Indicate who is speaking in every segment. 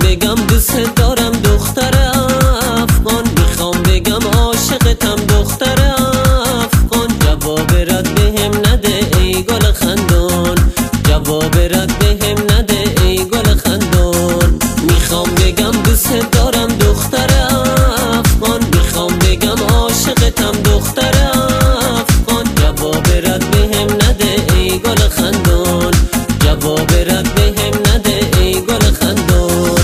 Speaker 1: بگم دوست دارم دختر افغان، میخوام بگم عاشقتم دختر افغان. جواب رد بهم نده ای گل خندون، جواب رد بهم نده ای گل خندون. میخوام بگم دوست دارم دختر افغان، میخوام بگم عاشقتم دختر افغان. جواب رد بهم نده ای گل خندون، جواب رد بهم نده ای گل خندون.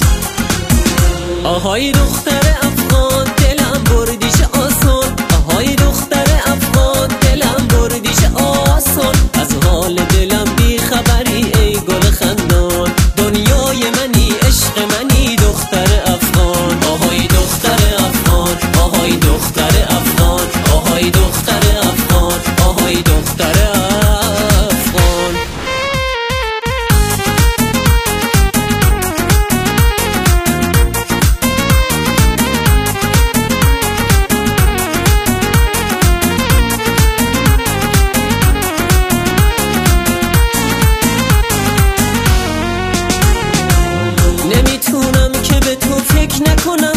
Speaker 1: آهای دختر افغان دلم بردیش آسان، آهای دختر افغان دلم بردیش آسان. از حال دلم بی خبری ای گل خندون، دنیای منی عشق منی دختر افغان. آهای دختر افغان، آهای دختر افغان، آهای دختر افغان، آهای دختر افغان. نمیتونم که به تو فکر نکنم،